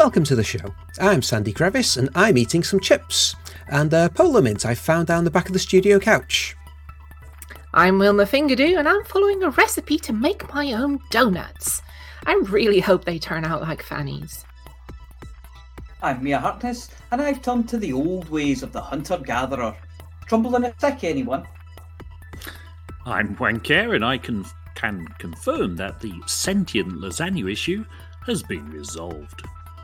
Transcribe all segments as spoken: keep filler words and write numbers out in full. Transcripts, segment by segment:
Welcome to the show. I'm Sandy Crevice and I'm eating some chips and a polo mint I found down the back of the studio couch. I'm Wilma Fingerdo and I'm following a recipe to make my own donuts. I really hope they turn out like Fanny's. I'm Mia Harkness and I've turned to the old ways of the hunter-gatherer. Trouble in a stick, anyone? I'm Wanker and I can, can confirm that the sentient lasagna issue has been resolved.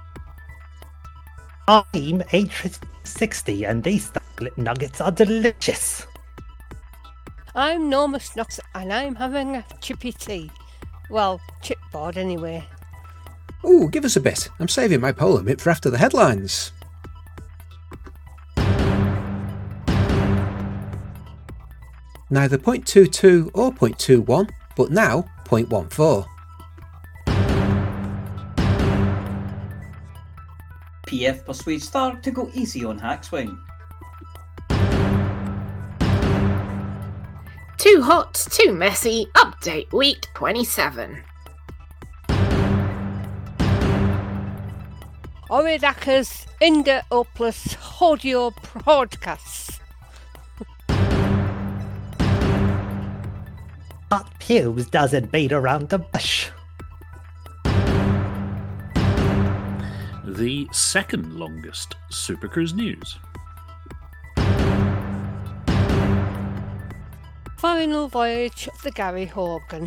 I'm eight sixty and these chocolate nuggets are delicious. I'm Norma Snox and I'm having a chippy tea. Well, chipboard anyway. Ooh, give us a bit. I'm saving my polo mint for after the headlines. Neither point two two or point two one, but now point one four. P F persuades Stark to go easy on Hackswing. Too hot, too messy, update week twenty-seven. Oridakers, Inda Opus, Audio Broadcasts. Hot Pews doesn't beat around the bush. The second longest Supercruise news. Final voyage of the Gary Horgan.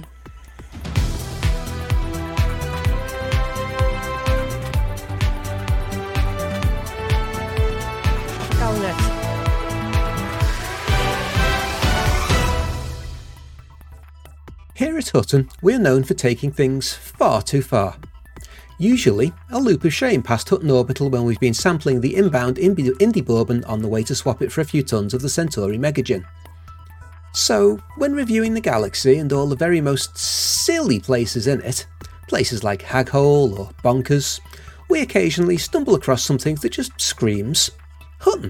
Donut. Here at Hutton, we're known for taking things far too far. Usually, a loop of shame past Hutton Orbital when we've been sampling the inbound Indie Bourbon on the way to swap it for a few tons of the Centauri Megagin. So, when reviewing the galaxy and all the very most silly places in it, places like Haghole or Bonkers, we occasionally stumble across something that just screams Hutton.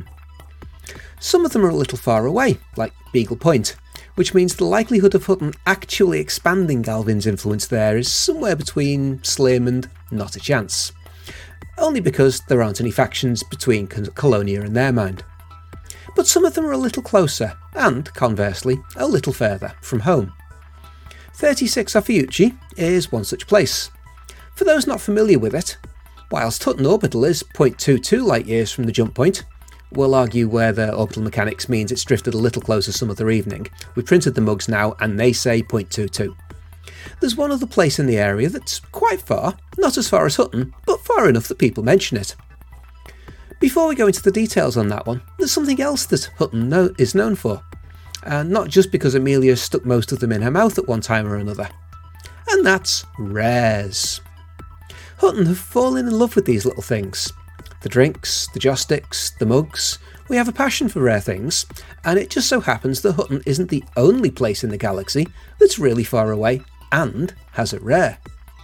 Some of them are a little far away, like Beagle Point, which means the likelihood of Hutton actually expanding Galvin's influence there is somewhere between slim and not a chance. Only because there aren't any factions between Colonia and their mind. But some of them are a little closer, and, conversely, a little further from home. thirty-six Ophiuchi is one such place. For those not familiar with it, whilst Hutton Orbital is zero point two two light-years from the jump point, we'll argue whether orbital mechanics means it's drifted a little closer some other evening. We printed the mugs now and they say zero point two two. There's one other place in the area that's quite far, not as far as Hutton, but far enough that people mention it. Before we go into the details on that one, there's something else that Hutton no- is known for. And not just because Amelia stuck most of them in her mouth at one time or another. And that's rares. Hutton have fallen in love with these little things. The drinks, the joss sticks, the mugs. We have a passion for rare things, and it just so happens that Hutton isn't the only place in the galaxy that's really far away and has a rare.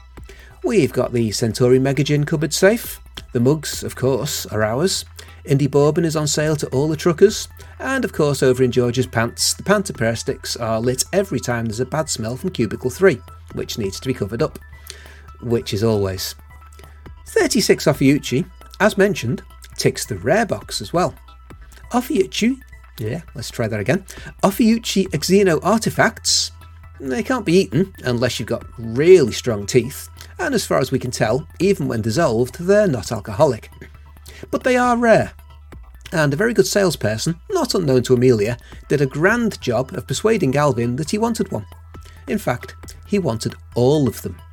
We've got the Centauri Megagin cupboard safe. The mugs, of course, are ours. Indie Bourbon is on sale to all the truckers. And of course, over in George's pants, the Panther Prayer sticks are lit every time there's a bad smell from Cubicle three, which needs to be covered up. Which is always. thirty-six Ophiuchi, as mentioned, ticks the rare box as well. Ophiuchi, yeah, let's try that again. Ophiuchi Xeno artifacts, they can't be eaten unless you've got really strong teeth, and as far as we can tell, even when dissolved, they're not alcoholic. But they are rare, and a very good salesperson, not unknown to Amelia, did a grand job of persuading Galvin that he wanted one. In fact, he wanted all of them.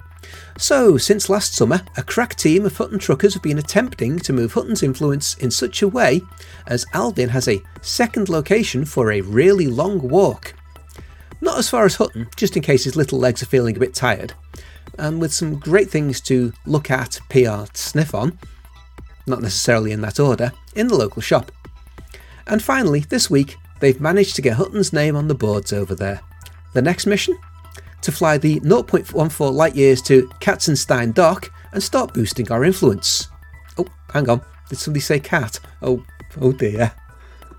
So, since last summer, a crack team of Hutton truckers have been attempting to move Hutton's influence in such a way as Alvin has a second location for a really long walk. Not as far as Hutton, just in case his little legs are feeling a bit tired, and with some great things to look at, P R, sniff on, not necessarily in that order, in the local shop. And finally, this week, they've managed to get Hutton's name on the boards over there. The next mission? To fly the zero point one four light-years to Katzenstein Dock and start boosting our influence. Oh, hang on, did somebody say cat? Oh, oh dear.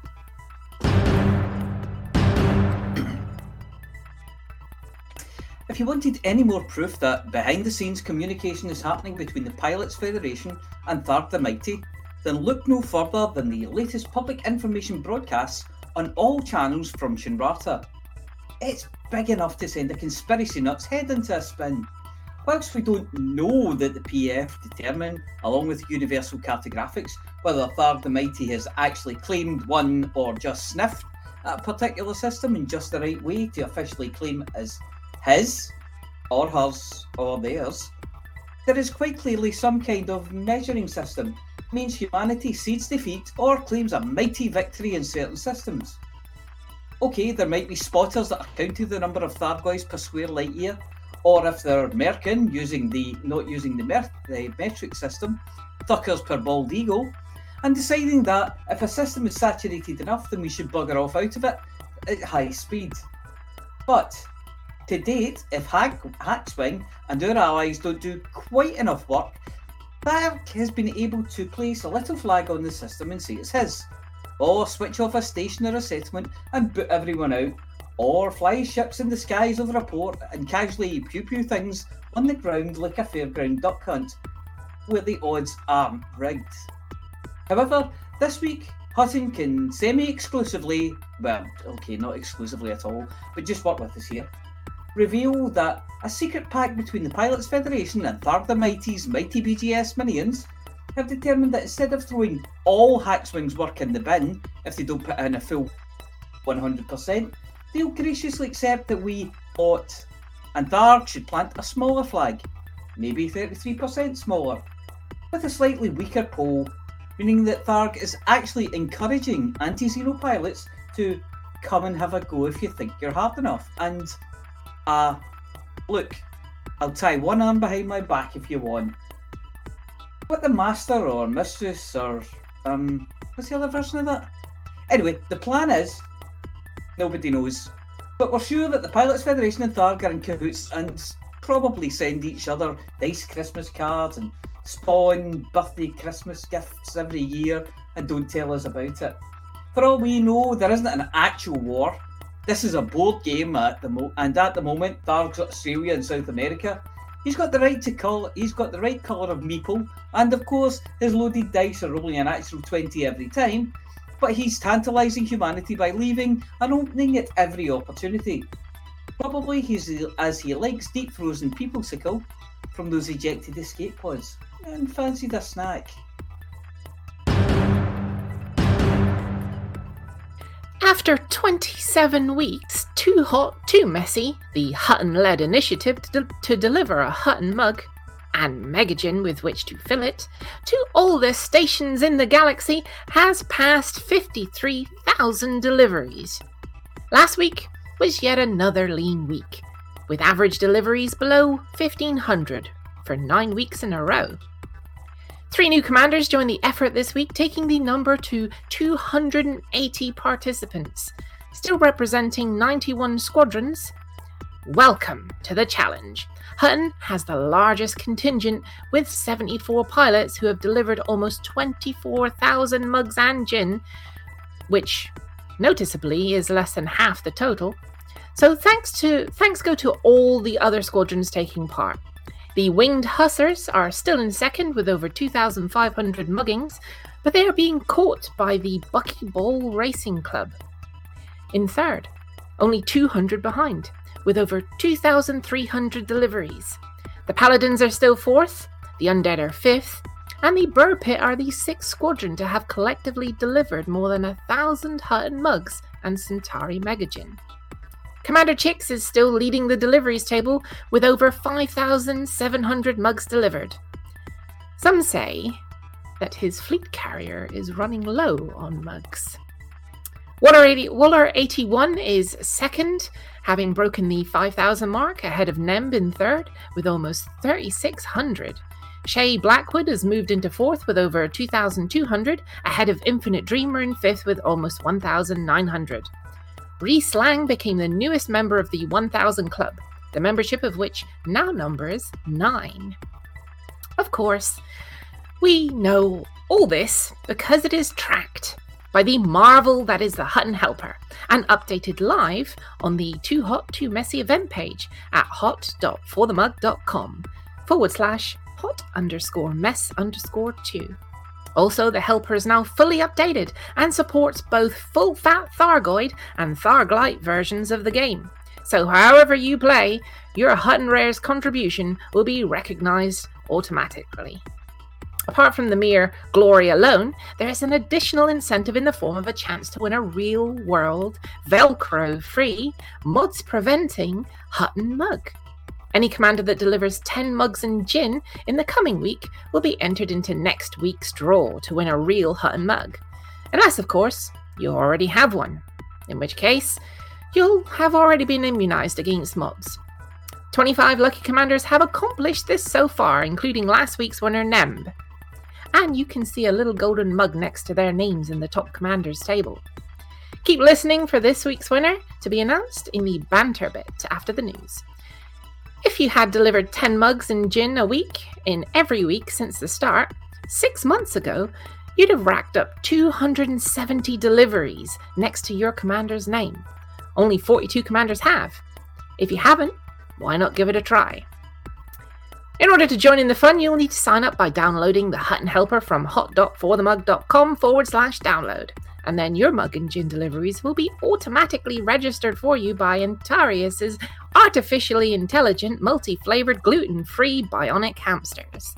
If you wanted any more proof that behind-the-scenes communication is happening between the Pilots Federation and Tharg the Mighty, then look no further than the latest public information broadcasts on all channels from Shinrarta. It's big enough to send a conspiracy nut's head into a spin. Whilst we don't know that the P F determine, along with Universal Cartographics, whether Tharg the Mighty has actually claimed one or just sniffed at a particular system in just the right way to officially claim it as his, or hers, or theirs, there is quite clearly some kind of measuring system that means humanity cedes defeat or claims a mighty victory in certain systems. Okay, there might be spotters that are counting the number of Thargoids per square light year, or if they're merkin, using the not using the, mer- the metric system, thuckers per bald eagle, and deciding that if a system is saturated enough, then we should bugger off out of it at high speed. But to date, if Hack, Hackswing and our allies don't do quite enough work, Tharg has been able to place a little flag on the system and say it's his, or switch off a station or a settlement and boot everyone out, or fly ships in the skies over a port and casually pew-pew things on the ground like a fairground duck hunt, where the odds aren't rigged. However, this week, Hutton can semi-exclusively, well, okay, not exclusively at all, but just work with us here, reveal that a secret pact between the Pilots Federation and Tharg the Mighty's mighty B G S minions have determined that instead of throwing all Hackswing's work in the bin if they don't put in a full one hundred percent, they'll graciously accept that we ought, and Tharg should plant a smaller flag, maybe thirty-three percent smaller, with a slightly weaker pole, meaning that Tharg is actually encouraging anti-Zero pilots to come and have a go if you think you're hard enough. And, uh, look, I'll tie one arm behind my back if you want. What the Master or Mistress or, um, what's the other version of that? Anyway, the plan is, nobody knows, but we're sure that the Pilots Federation and Tharg are in cahoots and probably send each other nice Christmas cards and spawn birthday Christmas gifts every year and don't tell us about it. For all we know, there isn't an actual war. This is a board game at the mo- and at the moment, Tharg's Australia and South America. He's got the right to call. He's got the right colour of meeple, and of course, his loaded dice are rolling a natural twenty every time. But he's tantalising humanity by leaving and opening at every opportunity. Probably he's as he likes deep frozen peoplesicle from those ejected escape pods, and fancied a snack. After twenty-seven weeks, too hot, too messy, the Hutton-led initiative to, de- to deliver a Hutton mug, and Megagen with which to fill it, to all the stations in the galaxy has passed fifty-three thousand deliveries. Last week was yet another lean week, with average deliveries below fifteen hundred for nine weeks in a row. Three new commanders joined the effort this week, taking the number to two hundred eighty participants, still representing ninety-one squadrons. Welcome to the challenge. Hutton has the largest contingent, with seventy-four pilots who have delivered almost twenty-four thousand mugs and gin, which noticeably is less than half the total. So thanks to thanks go to all the other squadrons taking part. The Winged Hussars are still in second with over two thousand five hundred muggings, but they are being caught by the Buckyball Racing Club. In third, only two hundred behind, with over two thousand three hundred deliveries. The Paladins are still fourth, the Undead are fifth, and the Burr Pit are the sixth squadron to have collectively delivered more than a thousand Hutton mugs and Centauri Megagen. Commander Chicks is still leading the deliveries table with over five thousand seven hundred mugs delivered. Some say that his fleet carrier is running low on mugs. Waller, eighty, Waller eighty-one is second, having broken the five thousand mark, ahead of Nemb in third with almost thirty-six hundred. Shay Blackwood has moved into fourth with over two thousand two hundred, ahead of Infinite Dreamer in fifth with almost one thousand nine hundred. Reese Lang became the newest member of the one thousand Club, the membership of which now numbers nine. Of course, we know all this because it is tracked. by the marvel that is the Hutton Helper, and updated live on the Too Hot Too Messy event page at hot.forthemug.com forward slash hot underscore mess underscore two. Also, the Helper is now fully updated and supports both full-fat Thargoid and Tharglite versions of the game. So however you play, your Hutton Rare's contribution will be recognised automatically. Apart from the mere glory alone, there is an additional incentive in the form of a chance to win a real-world, Velcro-free, mods-preventing Hutton mug. Any commander that delivers ten mugs and gin in the coming week will be entered into next week's draw to win a real Hutton mug. Unless, of course, you already have one, in which case, you'll have already been immunised against mods. twenty-five lucky commanders have accomplished this so far, including last week's winner, Nemb. And you can see a little golden mug next to their names in the top commanders table. Keep listening for this week's winner to be announced in the banter bit after the news. If you had delivered ten mugs and gin a week in every week since the start, six months ago, you'd have racked up two hundred seventy deliveries next to your commander's name. Only forty-two commanders have. If you haven't, why not give it a try? In order to join in the fun, you'll need to sign up by downloading the Hutton Helper from hot.forthemug.com forward slash download. And then your mug and gin deliveries will be automatically registered for you by Antarius's artificially intelligent, multi-flavoured, gluten-free bionic hamsters.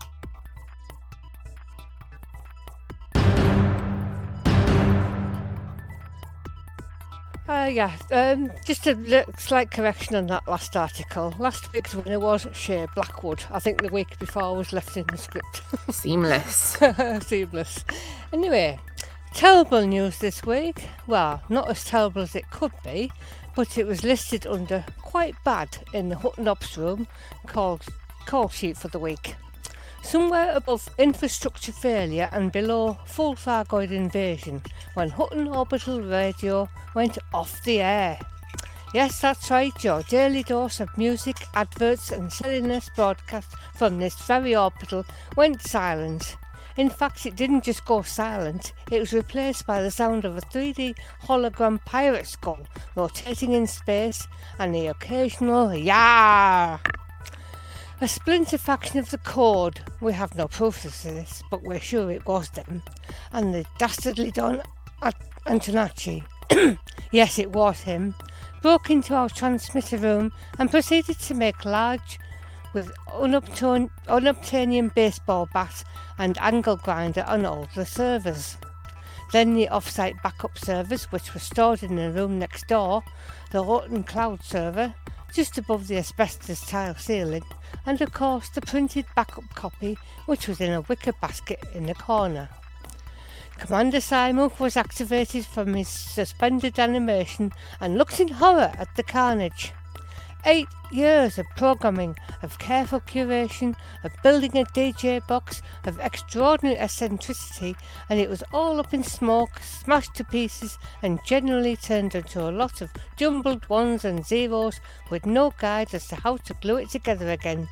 Uh, yeah, um, just a little slight correction on that last article. Last week's winner was Shea Blackwood. I think the week before was left in the script. Seamless. Seamless. Anyway, terrible news this week. Well, not as terrible as it could be, but it was listed under quite bad in the Hutton Ops room called call sheet for the week. Somewhere above infrastructure failure and below full Thargoid invasion when Hutton Orbital Radio went off the air. Yes, that's right, your daily dose of music, adverts and silliness broadcast from this very orbital went silent. In fact, it didn't just go silent, it was replaced by the sound of a three D hologram pirate skull rotating in space and the occasional "Yah!" A splinter faction of the Code, we have no proof of this, but we're sure it was them, and the dastardly Don Antonacci, yes it was him, broke into our transmitter room and proceeded to make large with unobtain- unobtainium baseball bat and angle grinder on all the servers. Then the off-site backup servers, which were stored in the room next door, the Hutton Cloud server, just above the asbestos tile ceiling, and of course the printed backup copy, which was in a wicker basket in the corner. Commander Simuk was activated from his suspended animation and looked in horror at the carnage. Eight years of programming, of careful curation, of building a D J box, of extraordinary eccentricity, and it was all up in smoke, smashed to pieces, and generally turned into a lot of jumbled ones and zeros with no guide as to how to glue it together again.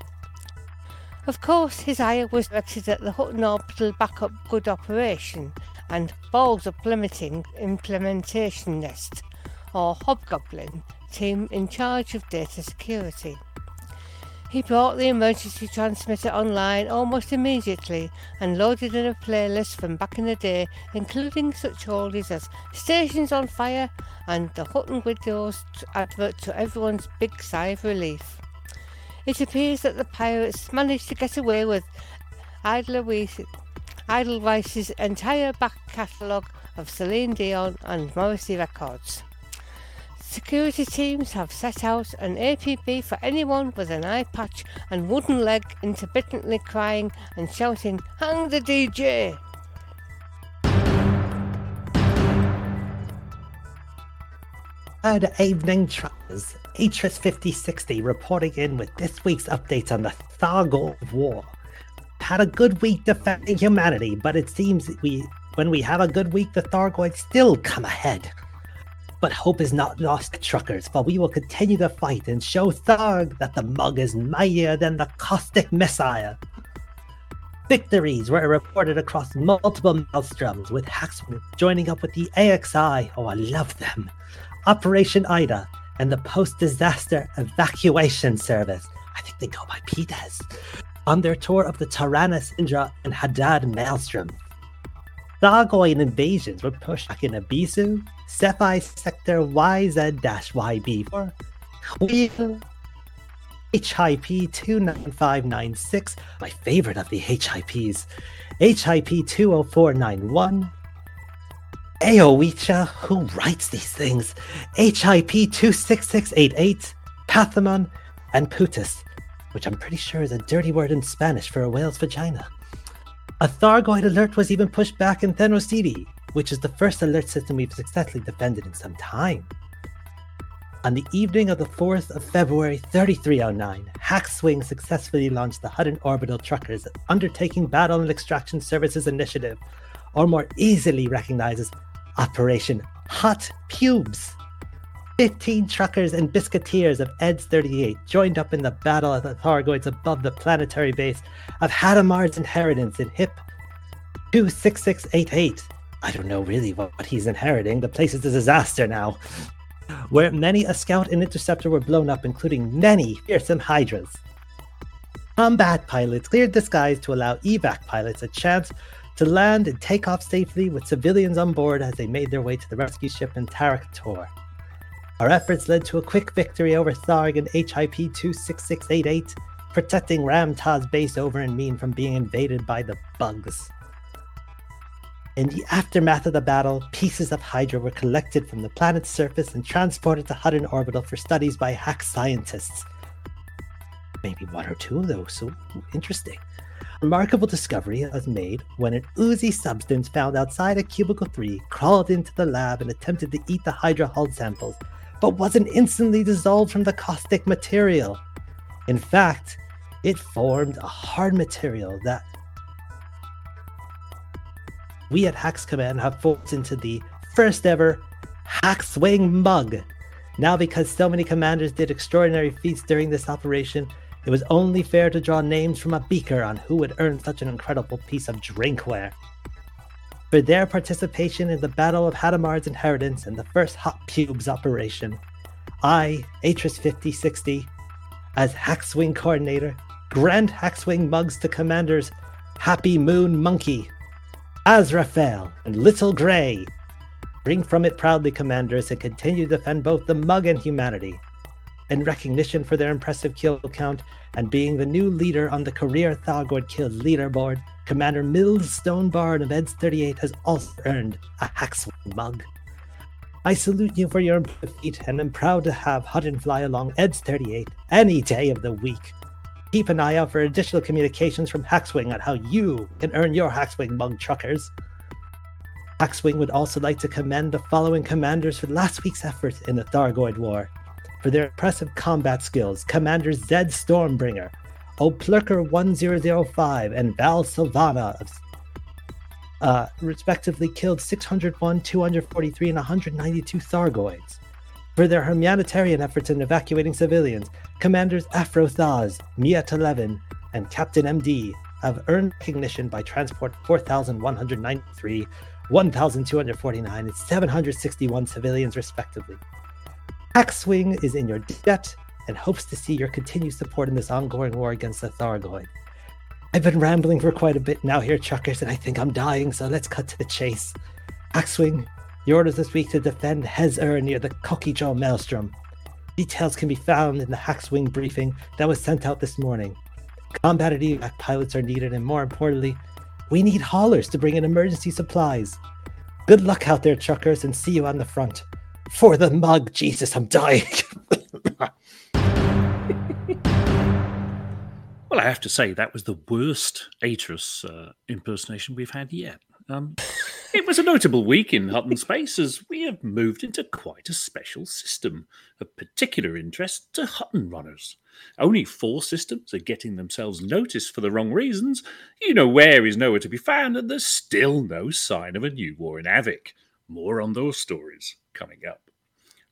Of course, his ire was directed at the Hutton Orbital Backup Good Operation and Balls Up Limiting Implementation Nest, or Hobgoblin, team in charge of data security. He brought the emergency transmitter online almost immediately and loaded in a playlist from back in the day, including such oldies as Stations on Fire and the Hutton Widows advert to everyone's big sigh of relief. It appears that the pirates managed to get away with Edelweiss's entire back catalogue of Celine Dion and Morrissey records. Security teams have set out an A P B for anyone with an eye patch and wooden leg intermittently crying and shouting, "Hang the D J!" Good evening, travelers. Atris fifty sixty reporting in with this week's updates on the Thargoid War. Had a good week defending humanity, but it seems we, when we have a good week, the Thargoids still come ahead. But hope is not lost, truckers, for we will continue to fight and show Tharg that the mug is mightier than the caustic messiah. Victories were reported across multiple maelstroms, with Hackswing joining up with the A X I, oh I love them, Operation Ida, and the Post-Disaster Evacuation Service, I think they go by P D E S, on their tour of the Tyrannus, Indra, and Hadad maelstrom. Thargoid invasions were pushed back in Abisu, Cephi Sector Y Z Y B four, Wheel, H I P two nine five nine six, my favorite of the H I Ps, H I P two oh four nine one, Aoicha, who writes these things, H I P two six six eight eight, Pathamon, and Putus, which I'm pretty sure is a dirty word in Spanish for a whale's vagina. A Thargoid alert was even pushed back in Thenocidi, which is the first alert system we've successfully defended in some time. On the evening of the fourth of February thirty-three oh nine, Hackswing successfully launched the Hutton Orbital Truckers Undertaking Battle and Extraction Services Initiative, or more easily recognized as Operation Hot Pubes. Fifteen truckers and biscuiteers of E D S thirty-eight joined up in the battle of the Thargoids above the planetary base of Hadamar's Inheritance in H I P two six six eight eight. I don't know really what he's inheriting, the place is a disaster now. Where many a scout and interceptor were blown up, including many fearsome hydras. Combat pilots cleared the skies to allow evac pilots a chance to land and take off safely with civilians on board as they made their way to the rescue ship in Tarak Tor. Our efforts led to a quick victory over Tharg and H I P two six six eight eight, protecting Ramtah's base over in Mean from being invaded by the bugs. In the aftermath of the battle, pieces of Hydra were collected from the planet's surface and transported to Hutton Orbital for studies by hack scientists. Maybe one or two of those, so interesting. A remarkable discovery was made when an oozy substance found outside of Cubicle three crawled into the lab and attempted to eat the Hydra hull samples, but wasn't instantly dissolved from the caustic material. In fact, it formed a hard material that we at Hax Command have forced into the first ever Hackswing mug. Now, because so many commanders did extraordinary feats during this operation, it was only fair to draw names from a beaker on who would earn such an incredible piece of drinkware. For their participation in the Battle of Hadamar's Inheritance and the first Hot Pubes operation, I, Atris fifty sixty, as Hackswing Coordinator, grant Hackswing mugs to Commanders Happy Moon Monkey, Azraphale, and Little Grey. Bring from it proudly, Commanders, and continue to defend both the mug and humanity. In recognition for their impressive kill count and being the new leader on the Career Thargoid Kills leaderboard, Commander Mills Stonebard of E D S thirty-eight has also earned a Hackswing mug. I salute you for your defeat and am proud to have Hutton fly along E D S thirty-eight any day of the week. Keep an eye out for additional communications from Hackswing on how you can earn your Hackswing mug, truckers. Hackswing would also like to commend the following commanders for last week's effort in the Thargoid War. For their impressive combat skills, Commanders Zed Stormbringer, Oplurker one zero zero five, and Val Sylvana, uh, respectively killed six hundred one, two hundred forty-three, and one hundred ninety-two Thargoids. For their humanitarian efforts in evacuating civilians, Commanders Afrothaz, Miat eleven, and Captain M D have earned recognition by Transport four thousand one hundred ninety-three, one thousand two hundred forty-nine, and seven hundred sixty-one civilians, respectively. Hackswing is in your debt and hopes to see your continued support in this ongoing war against the Thargoid. I've been rambling for quite a bit now here, truckers, and I think I'm dying, so let's cut to the chase. Hackswing, your orders this week to defend Hez-Ur near the Kokijo Maelstrom. Details can be found in the Hackswing briefing that was sent out this morning. Combat and evac pilots are needed, and more importantly, we need haulers to bring in emergency supplies. Good luck out there, truckers, and see you on the front. For the mug, Jesus, I'm dying. Well, I have to say that was the worst Atris uh, impersonation we've had yet. Um, it was a notable week in Hutton Space as we have moved into quite a special system of particular interest to Hutton runners. Only four systems are getting themselves noticed for the wrong reasons. You know where is nowhere to be found, and there's still no sign of a new war in Avic. More on those stories coming up.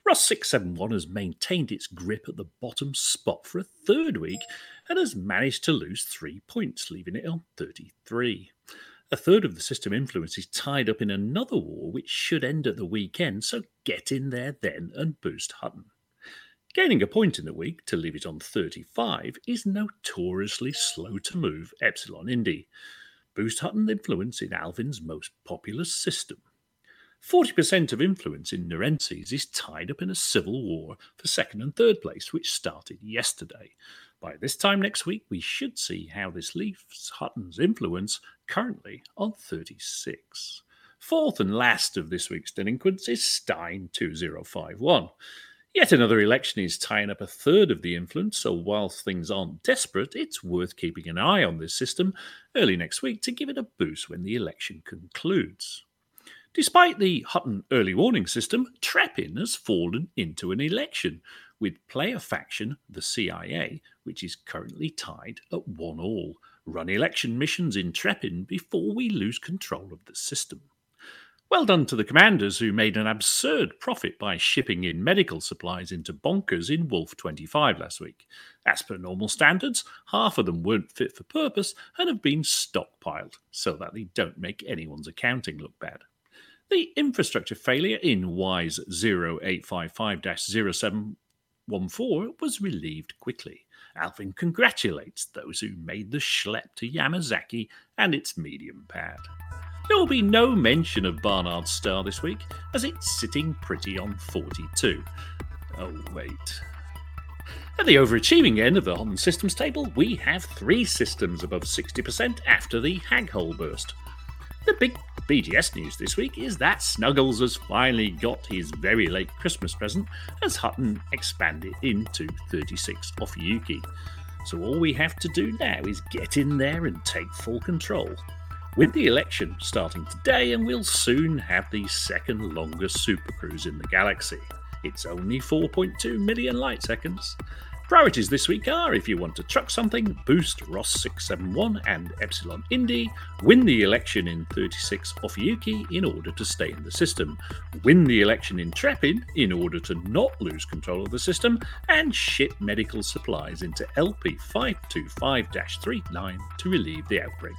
Ross six seven one has maintained its grip at the bottom spot for a third week and has managed to lose three points, leaving it on thirty-three. A third of the system influence is tied up in another war which should end at the weekend, so get in there then and boost Hutton. Gaining a point in the week to leave it on thirty-five is notoriously slow to move Epsilon Indy. Boost Hutton influence in Alvin's most populous system. forty percent of influence in Nerences is tied up in a civil war for second and third place, which started yesterday. By this time next week, we should see how this leaves Hutton's influence, currently on thirty-six. Fourth and last of this week's delinquents is Stein two zero five one. Yet another election is tying up a third of the influence, so whilst things aren't desperate, it's worth keeping an eye on this system early next week to give it a boost when the election concludes. Despite the Hutton early warning system, Treppin has fallen into an election, with player faction, the C I A, which is currently tied at one all. Run election missions in Treppin before we lose control of the system. Well done to the commanders who made an absurd profit by shipping in medical supplies into Bonkers in Wolf twenty-five last week. As per normal standards, half of them weren't fit for purpose and have been stockpiled, so that they don't make anyone's accounting look bad. The infrastructure failure in WISE zero eight five five dash zero seven one four was relieved quickly. Alvin congratulates those who made the schlep to Yamazaki and its medium pad. There will be no mention of Barnard's Star this week, as it's sitting pretty on forty-two. Oh, wait. At the overachieving end of the Hutton Systems table, we have three systems above sixty percent after the Haghole burst. The big B G S news this week is that Snuggles has finally got his very late Christmas present as Hutton expanded into thirty-six off Yuki. So all we have to do now is get in there and take full control. With the election starting today, and we'll soon have the second longest supercruise in the galaxy. It's only four point two million light seconds. Priorities this week are, if you want to truck something, boost Ross six seven one and Epsilon Indy, win the election in thirty-six off Yuki in order to stay in the system, win the election in Treppin in order to not lose control of the system, and ship medical supplies into L P five two five dash thirty-nine to relieve the outbreak.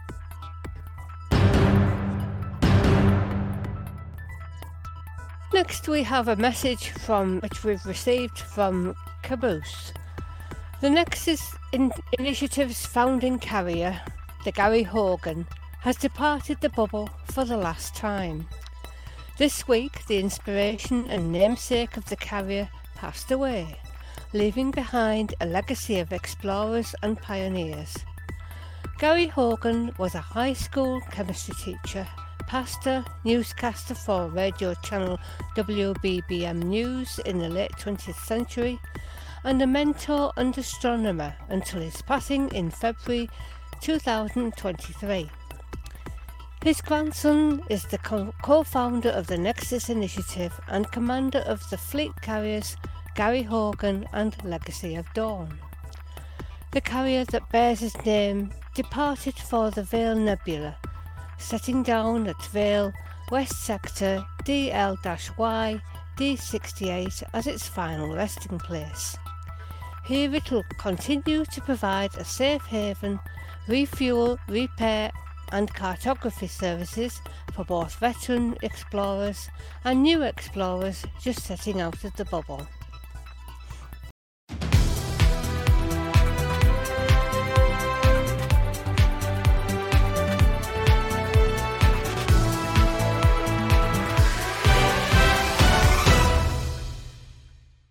Next, we have a message from which we've received from Caboose. The Nexus in- Initiative's founding carrier, the Gary Horgan, has departed the bubble for the last time. This week, the inspiration and namesake of the carrier passed away, leaving behind a legacy of explorers and pioneers. Gary Horgan was a high school chemistry teacher, pastor, newscaster for radio channel W B B M News in the late twentieth century, and a mentor and astronomer until his passing in February two thousand twenty-three. His grandson is the co- co-founder of the Nexus Initiative and commander of the fleet carriers Gary Horgan and Legacy of Dawn. The carrier that bears his name departed for the Vale Nebula, setting down at Vale West Sector D L Y D sixty-eight as its final resting place. Here it will continue to provide a safe haven, refuel, repair and cartography services for both veteran explorers and new explorers just setting out of the bubble.